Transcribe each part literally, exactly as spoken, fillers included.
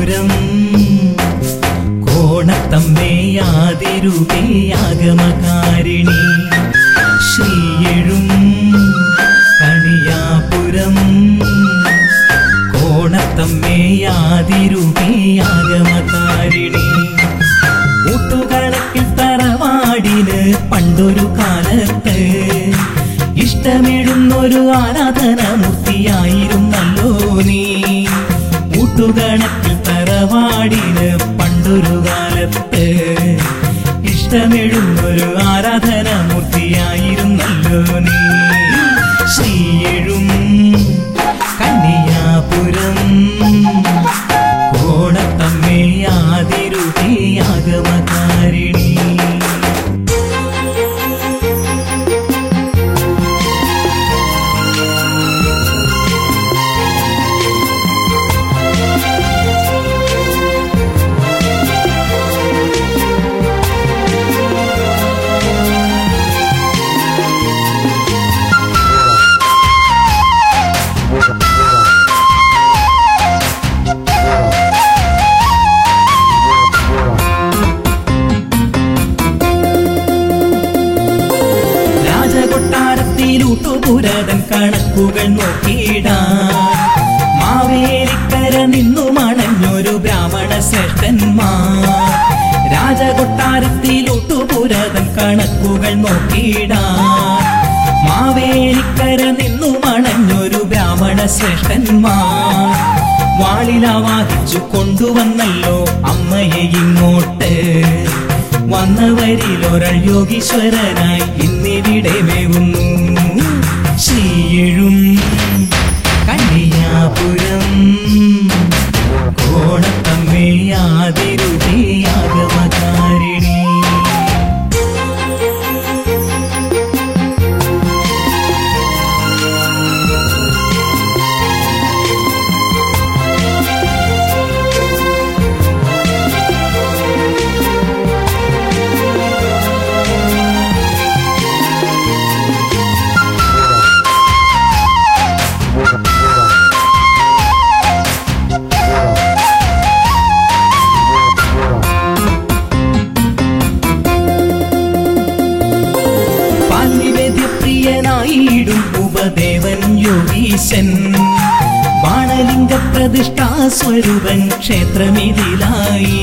കന്യാപുരം കോണത്തമ്മയാതിരുവേ ആഗമകാരിണി ശ്രീയെഴും കന്യാപുരം കോണത്തമ്മയാതിരുവേ ആഗമകാരിണി ഊട്ടുകണക്കിൽ തറവാടിന് പണ്ടൊരു കാലത്ത് ഇഷ്ടമിടുന്നൊരു ആരാധനാമൂർത്തിയായിരുന്നല്ലോ നീ. ഊട്ടുകണക്കിൽ തറവാടിന് പണ്ടൊരു കാലത്ത് ഇഷ്ടമിടുന്നൊരു ആരാധനാമൂർത്തിയായിരുന്നല്ലോ നീ. ശ്രീയെഴും കന്യാപുരം കോണത്തമ്മയാതിരുവേ ആഗമകാരിണി. ൂട്ടുപുരതൻ കണക്കുകൾ നോക്കിയിടാൻ മാവേലിക്കര നിന്നു മണഞ്ഞൊരു ബ്രാഹ്മണ ശ്രേഷ്ഠന്മാർ. രാജകൊട്ടാരത്തിലൂട്ടുപുരതൻ കണക്കുകൾ നോക്കിയിടാൻ മാവേലിക്കര നിന്നു മണഞ്ഞൊരു ബ്രാഹ്മണ ശ്രേഷ്ഠന്മാർ. വാളിലാവാഹിച്ചു കൊണ്ടുവന്നല്ലോ അമ്മയെ ഇങ്ങോട്ട്. വന്നവരിലൊരാൾ യോഗീശ്വരനായി ഇന്നിവിടെ മേവുന്നു. ശ്രീയെഴും കന്യാപുരം കോണത്തമ്മയാതിരുവേ ആഗമകാരിണി. പ്രിയനായിടും ഉപദേവൻ യോഗീശൻ ബാണലിംഗ പ്രതിഷ്ഠാസ്വരൂപൻ ക്ഷേത്രമിതിലായി.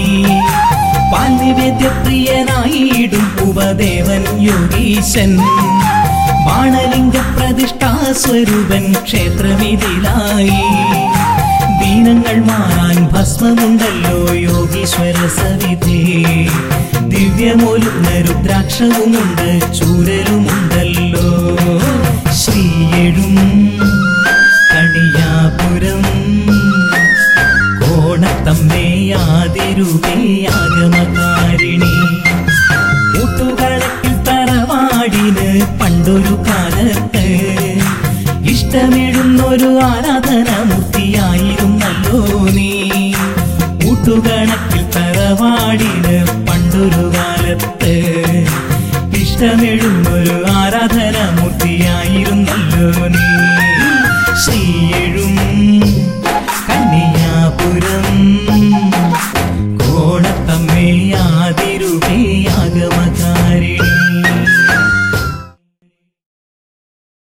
പാൽനിവേദ്യപ്രിയനായിടും ഉപദേവൻ യോഗീശൻ ബാണലിംഗ പ്രതിഷ്ഠാസ്വരൂപൻ ക്ഷേത്രമിതിലായി. ദീനങ്ങൾ മാറാൻ ഭസ്മമുണ്ടല്ലോ യോഗീശ്വര സവിധേ. ദിവ്യമൊലുന്ന രുദ്രാക്ഷവുമുണ്ട് ചൂരലുമുണ്ടല്ലോ. ശ്രീയെഴും കന്യാപുരം കോണത്തമ്മയാതിരുവേ ആഗമകാരിണി. ഊട്ടുകണക്കിൽ തറവാടിന് പണ്ടൊരു കാലത്ത് ഇഷ്ടമിടുന്നൊരു ആരാധനാമൂർത്തിയായിരുന്നല്ലോ നീ. ഊട്ടുകണക്കിൽ തറവാടിന് പണ്ടൊരു കാലത്ത് ഇഷ്ടമിടുന്നൊരു ആരാധനാമൂർത്തിയായിരുന്നല്ലോ നീ.